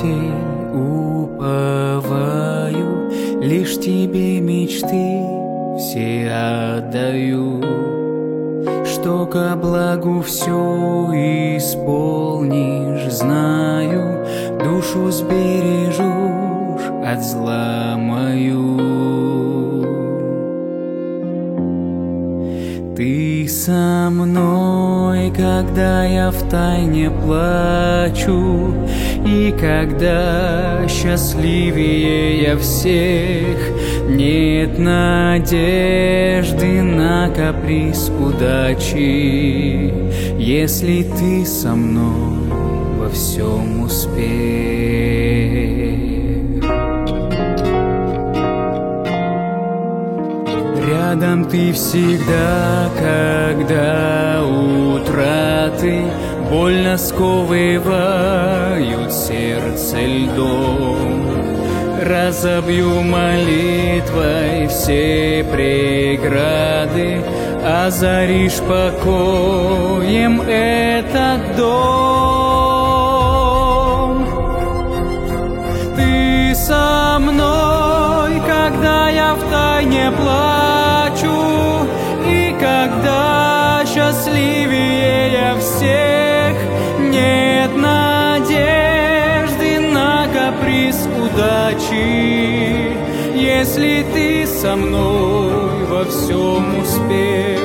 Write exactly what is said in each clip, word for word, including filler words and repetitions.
метель уповаю, лишь тебе мечты все отдаю, что ко благу все исполнишь, знаю, душу сбережешь от зла мою. Ты со мной, когда я втайне плачу, и когда счастливее я всех, нет надежды на каприз удачи, если ты со мной во всем успех. Рядом ты всегда, когда утраты больно сковывают сердце льдом. Разобью молитвой все преграды, озаришь покоем этот дом. Ты со мной, когда я втайне плачу, и когда счастливее я всех, нет надежды на каприз удачи, если ты со мной во всем успех.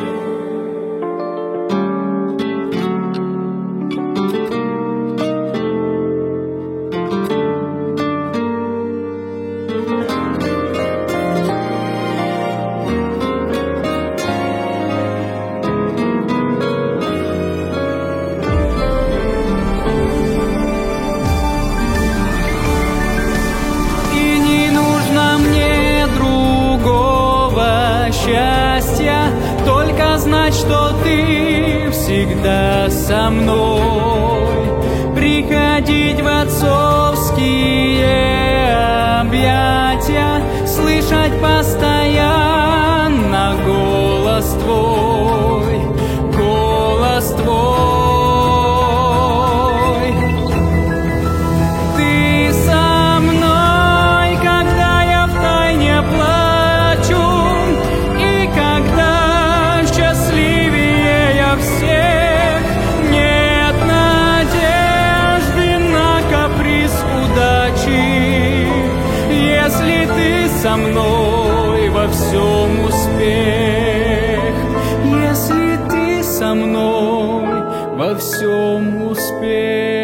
Счастья, только знать, что ты всегда со мной. Приходить в отцовские объятия, слышать постоянно голос твой, голос твой. Ты со мной, когда я втайне плачу, если ты со мной во всем успех, если ты со мной во всем успех.